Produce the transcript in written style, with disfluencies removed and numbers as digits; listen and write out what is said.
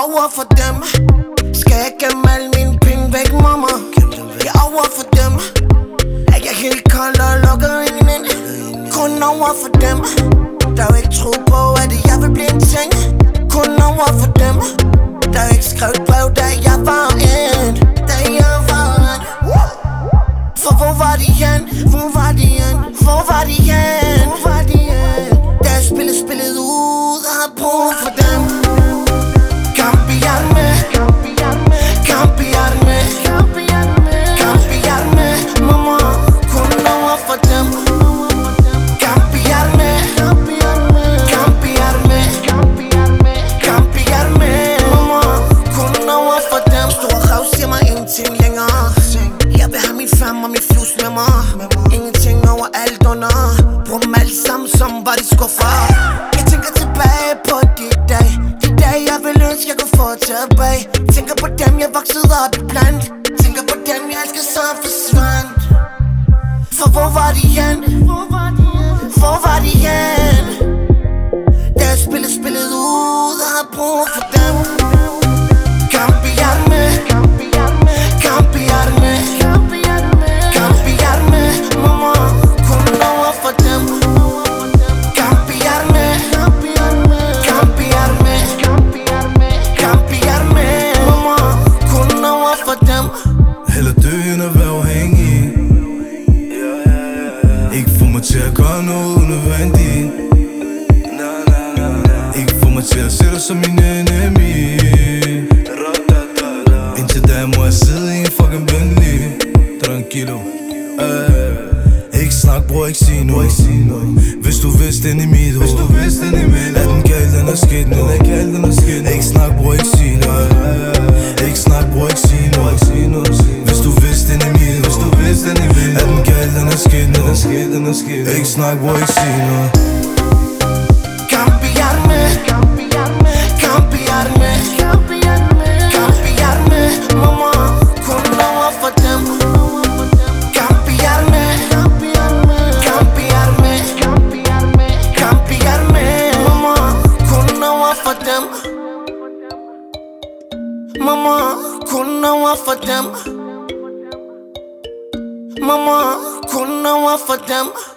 over for dem. Skal jeg gemme alle mine penge væk, mamma? Jeg er over for dem. Er jeg helt kold og lukker ingen? Kun over for dem. Der er jo ikke tro på, at jeg vil blive en ting. Kun over for dem. Der er ikke skrevet brev, da jeg var ind. For hvor var de hen? Hvor var de hen? Hvor var de hen? Da jeg spillede ud og havde brug for dem. Cambiarme, cambiarme, cambiarme, mamma, kun over for dem. Cambiarme, cambiarme, cambiarme, mamma, kun over for dem. Store rav siger mig ingenting længere. Jeg vil have min fam og min flus med mig. Ingenting over alt under. Brug dem alle sammen som var de skuffer. Jeg tænker tilbage på de dage. De dage jeg ville ønske jeg kunne få tilbage. Tænker på dem jeg voksede op i blandt. Tænker på dem jeg elsker så forsvandt. For hvor var de hen? Hvor var de hen? Da jeg spillede ud og havde brug for dem. Cambiarme, cambiarme, cambiarme, mamma, kun over for dem. Cambiarme, cambiarme, cambiarme, mamma, kun over for dem. Hellere dø end at være afhængig. Ikke få mig til at gøre noget unødvendigt. Ikke få mig til at se dig som min enemy. Indtil da må jeg sidde i en fucking Bentley. Tranquilo. Ikke snak, bror, ikke sig noget. Hvis du vidste den i mit hoved. Er den galt, den er skidt nu. Ikke snak, bror, ikke sig noget. Ikke snak, bror, ikke sig noget. Hvis du vidste den i mit hoved. Er den galt, den er skidt nu. Ikke snak, bror, ikke sig noget. Cambiarme, cambiarme, cambiarme, mamma, kun over for dem. Cambiarme, cambiarme, cambiarme, mamma, kun over for dem. Mamma, kun over for dem. Mamma, kun over for dem.